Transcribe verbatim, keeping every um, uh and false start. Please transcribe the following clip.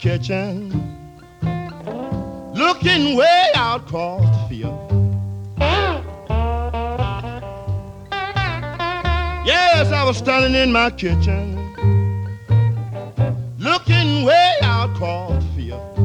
kitchen, looking way out across the field. Yes, I was standing in my kitchen, looking way out across